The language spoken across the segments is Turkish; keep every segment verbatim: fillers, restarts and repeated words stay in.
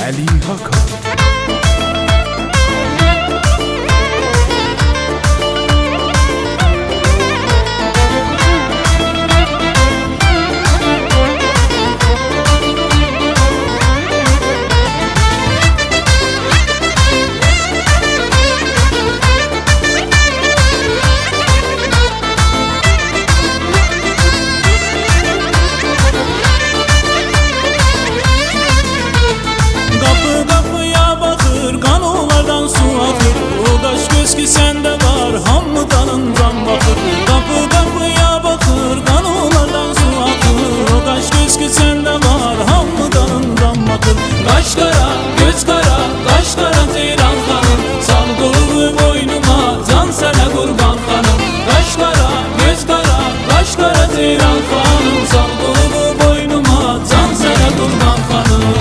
Əli Hakan. Ki sende var hamıdanından bakır. Kapı kapıya bakır, kanılardan su akır. O kaş göz ki sende var hamıdanından bakır. Kaş kara, göz kara, kaş kara Ceylan hanım. Sal kolumu boynuma, can sana kurban hanım. Kaş kara, göz kara, kaş kara Ceylan hanım. Sal kolumu boynuma, can sana kurban hanım.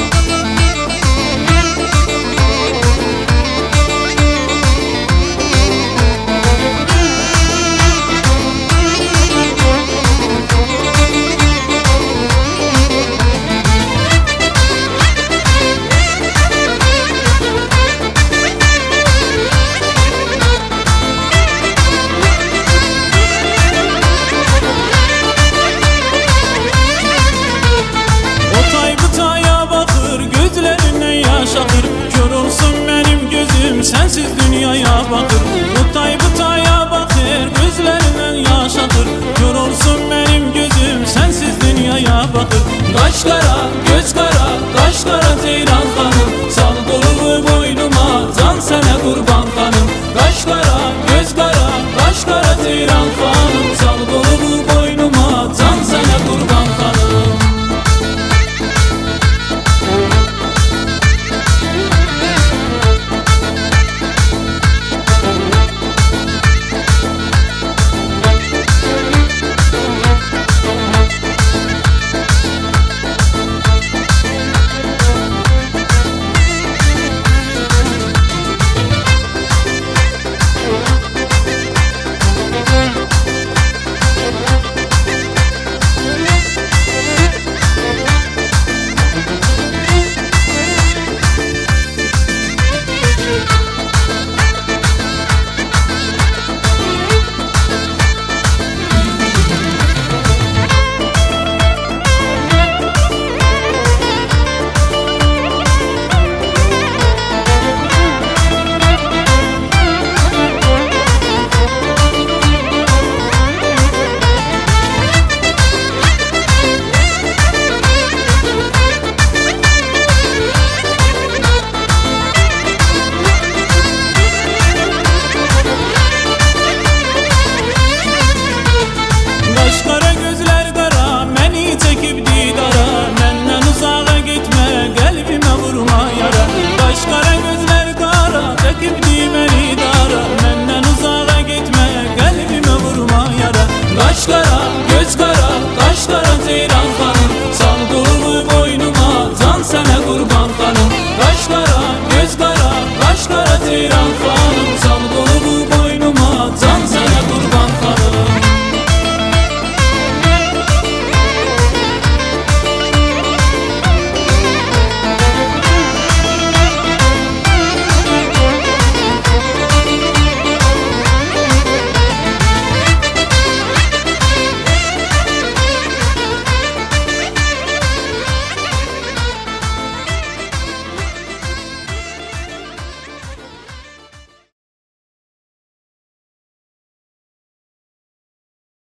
Sensiz dünyaya bakır, butay butaya bakır, gözlerinden yaş akır. Kör olsun benim gözüm, sensiz dünyaya bakır. Kaş kara, göz kara, kaş kara Ceylan